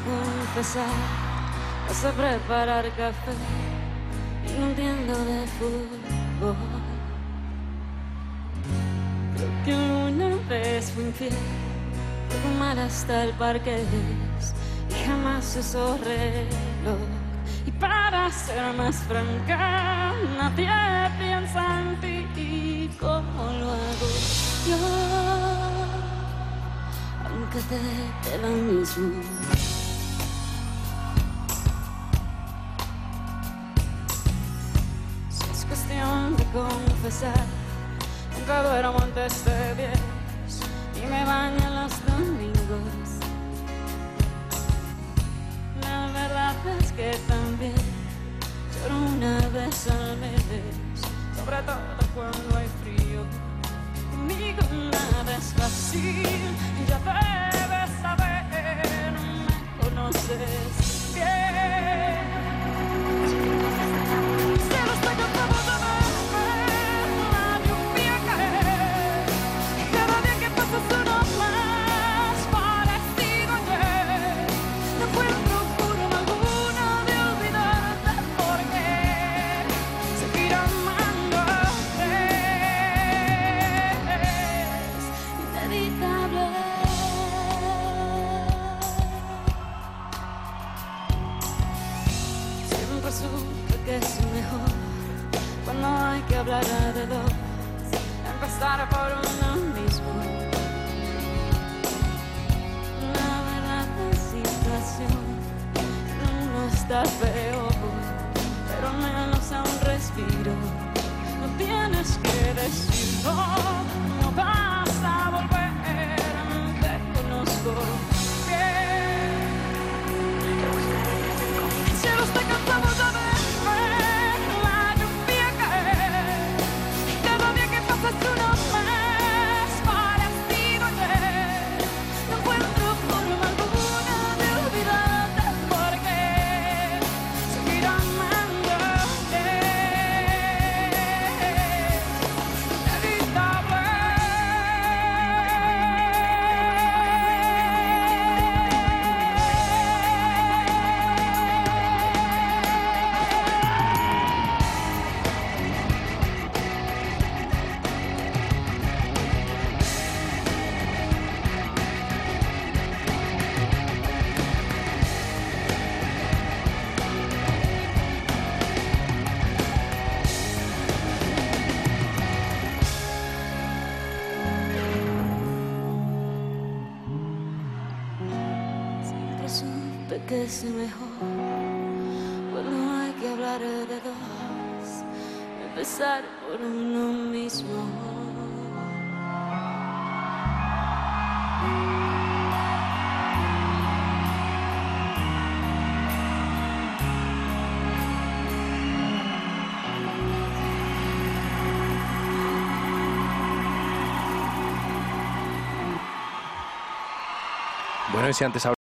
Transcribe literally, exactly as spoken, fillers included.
confesar, vas a preparar café y no entiendo de fútbol. Creo que una vez fui infiel, fue mal hasta el parqués y jamás usó reloj. Y para ser más franca, nadie piensa en ti como lo hago yo, aunque te dé lo mismo. Si es cuestión de confesar, nunca duermo antes de diez y me baño los domingos. La verdad es que también lloro una vez al mes, sobre todo cuando hay frío. Conmigo nada es fácil y ya debes saber, me conoces bien. Cielo está cansado de ver la lluvia caer, y cada día que pasa es uno más parecido a ayer. No encuentro forma alguna de olvidarte, porque seguir amándote es inevitable. Siempre supe que es mejor cuando hay que hablar de dos, empezar por uno mismo. La verdad, la situación no está peor, pero al menos aún respiro. No tienes que decirlo, no vas a volver, te conozco bien. El cielo está cansado de ver la lluvia caer, y cada día que pasa es uno más parecido a ayer. No encuentro forma alguna de olvidarte, porque seguir amándote es inevitable. Siempre supe que es mejor cuando hay que hablar de dos, empezar por uno mismo. Bueno, y si antes